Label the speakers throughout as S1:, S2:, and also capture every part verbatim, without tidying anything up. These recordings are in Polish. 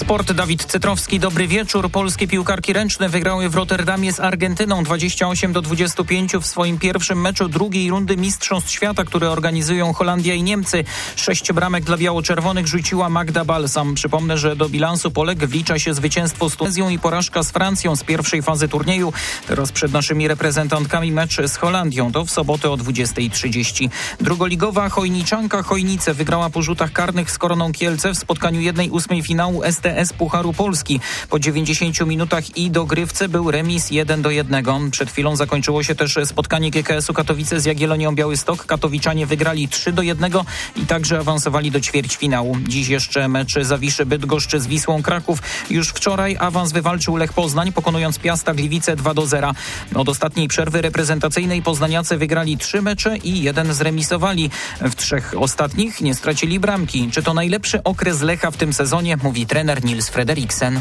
S1: Sport, Dawid Cytrowski, dobry wieczór. Polskie piłkarki ręczne wygrały w Rotterdamie z Argentyną dwadzieścia osiem do dwudziestu pięciu w swoim pierwszym meczu drugiej rundy Mistrzostw Świata, które organizują Holandia i Niemcy. Sześć bramek dla biało-czerwonych rzuciła Magda Balsam. Przypomnę, że do bilansu Polek wlicza się zwycięstwo z Tunezją i porażka z Francją z pierwszej fazy turnieju. Teraz przed naszymi reprezentantkami mecz z Holandią. To w sobotę o dwudziestej trzydzieści. Drugoligowa Chojniczanka Chojnice wygrała po rzutach karnych z Koroną Kielce w spotkaniu jednej ósmej finału S T S Pucharu Polski. Po dziewięćdziesięciu minutach i dogrywce był remis jeden do jednego. Przed chwilą zakończyło się też spotkanie G K S-u Katowice z Jagiellonią Białystok. Katowiczanie wygrali trzy do jednego i także awansowali do ćwierćfinału. Dziś jeszcze mecz Zawiszy Bydgoszcz z Wisłą Kraków. Już wczoraj awans wywalczył Lech Poznań, pokonując Piasta Gliwice dwa do zera. Od ostatniej przerwy reprezentacyjnej poznaniacy wygrali trzy mecze i jeden zremisowali. W trzech ostatnich nie stracili bramki. Czy to najlepszy okres Lecha w tym sezonie, mówi trener Nils Frederiksen.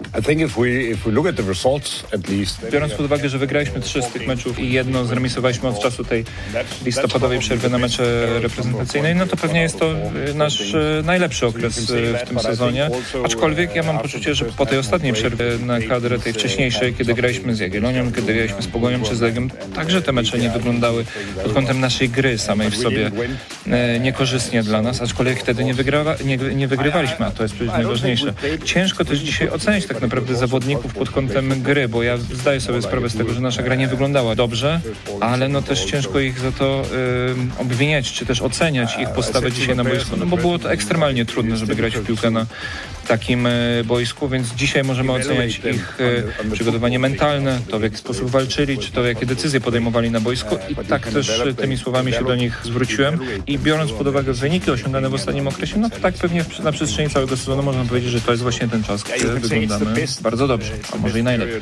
S2: Biorąc pod uwagę, że wygraliśmy trzy z tych meczów i jedno zremisowaliśmy od czasu tej listopadowej przerwy na mecze reprezentacyjne, no to pewnie jest to nasz najlepszy okres w tym sezonie. Aczkolwiek ja mam poczucie, że po tej ostatniej przerwie na kadrę tej wcześniejszej, kiedy graliśmy z Jagiellonią, kiedy graliśmy z Pogonią czy z Legiem, także te mecze nie wyglądały pod kątem naszej gry samej w sobie niekorzystnie dla nas, aczkolwiek wtedy nie, wygrywa, nie, nie wygrywaliśmy, a to jest przecież najważniejsze. Ciężko też dzisiaj ocenić tak naprawdę zawodników pod kątem gry, bo ja zdaję sobie sprawę z tego, że nasza gra nie wyglądała dobrze, ale no też ciężko ich za to y, obwiniać, czy też oceniać ich postawę dzisiaj na boisku, no bo było to ekstremalnie trudne, żeby grać w piłkę na takim y, boisku, więc dzisiaj możemy oceniać ich y, przygotowanie mentalne, to w jaki sposób walczyli, czy to jakie decyzje podejmowali na boisku i tak też y, tymi słowami się do nich zwróciłem i biorąc pod uwagę wyniki osiągane w ostatnim okresie, no to tak pewnie na przestrzeni całego sezonu można powiedzieć, że to jest właśnie ten czas, kiedy wyglądamy bardzo dobrze, a może i najlepiej.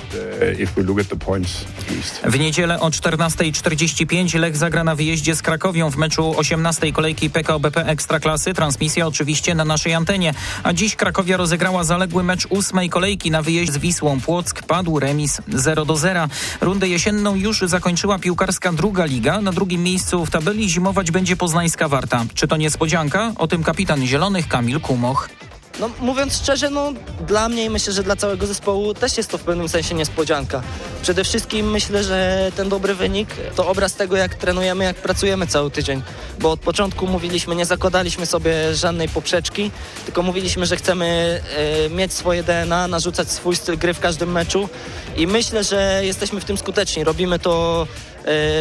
S1: W niedzielę o czternasta czterdzieści pięć Lech zagra na wyjeździe z Krakowią w meczu osiemnastej kolejki P K O B P Ekstraklasy. Transmisja oczywiście na naszej antenie. A dziś Krakowia rozegrała zaległy mecz ósmej kolejki na wyjeździe z Wisłą Płock. Padł remis zero do zera. Rundę jesienną już zakończyła piłkarska druga liga. Na drugim miejscu w tabeli zimować będzie poznańska Warta. Czy to niespodzianka? O tym kapitan Zielonych Kamil Kumoch.
S3: No mówiąc szczerze, no dla mnie i myślę, że dla całego zespołu też jest to w pewnym sensie niespodzianka. Przede wszystkim myślę, że ten dobry wynik to obraz tego, jak trenujemy, jak pracujemy cały tydzień. Bo od początku mówiliśmy, nie zakładaliśmy sobie żadnej poprzeczki, tylko mówiliśmy, że chcemy e, mieć swoje D N A, narzucać swój styl gry w każdym meczu i myślę, że jesteśmy w tym skuteczni. Robimy to e,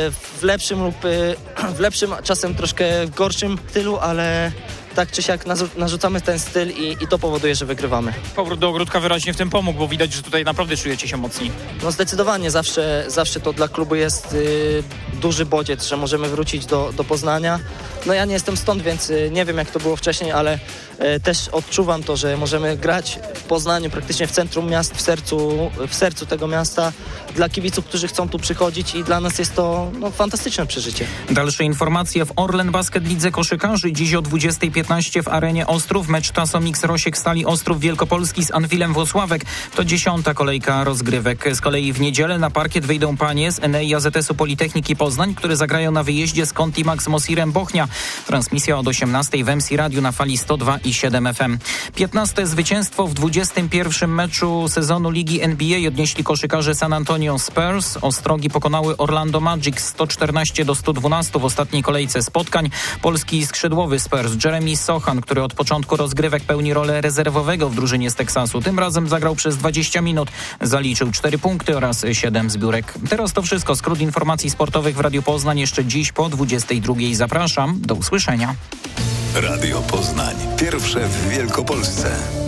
S3: w lepszym lub e, w lepszym, czasem troszkę w gorszym stylu, ale tak czy siak narzucamy ten styl i, i to powoduje, że wygrywamy.
S1: Powrót do ogródka wyraźnie w tym pomógł, bo widać, że tutaj naprawdę czujecie się mocni.
S3: No zdecydowanie, zawsze, zawsze to dla klubu jest y, duży bodziec, że możemy wrócić do, do Poznania. No ja nie jestem stąd, więc y, nie wiem jak to było wcześniej, ale y, też odczuwam to, że możemy grać w Poznaniu, praktycznie w centrum miasta, w sercu, w sercu tego miasta, dla kibiców, którzy chcą tu przychodzić i dla nas jest to no, fantastyczne przeżycie.
S1: Dalsze informacje w Orlen Basket Lidze Koszykarzy. Dziś o dwudziestej piętnaście w arenie Ostrów mecz Tasomix Rosiek Stali Ostrów Wielkopolski z Anwilem Włocławek. To dziesiąta kolejka rozgrywek. Z kolei w niedzielę na parkiet wyjdą panie z N E I A Z S-u Politechniki Poznań, które zagrają na wyjeździe z Contimax Mosirem Bochnia. Transmisja od osiemnastej w M C Radiu na fali sto dwa i siedem F M. piętnaste zwycięstwo w dwudziestym pierwszym meczu sezonu Ligi N B A odnieśli koszykarze San Antonio Spurs. Ostrogi pokonały Orlando Magic sto czternaście do stu dwunastu w ostatniej kolejce spotkań. Polski skrzydłowy Spurs Jeremy Sochan, który od początku rozgrywek pełni rolę rezerwowego w drużynie z Teksasu. Tym razem zagrał przez dwadzieścia minut. Zaliczył cztery punkty oraz siedem zbiórek. Teraz to wszystko. Skrót informacji sportowych w Radiu Poznań jeszcze dziś po dwudziestej drugiej. Zapraszam. Do usłyszenia.
S4: Radio Poznań. Pierwsze w Wielkopolsce.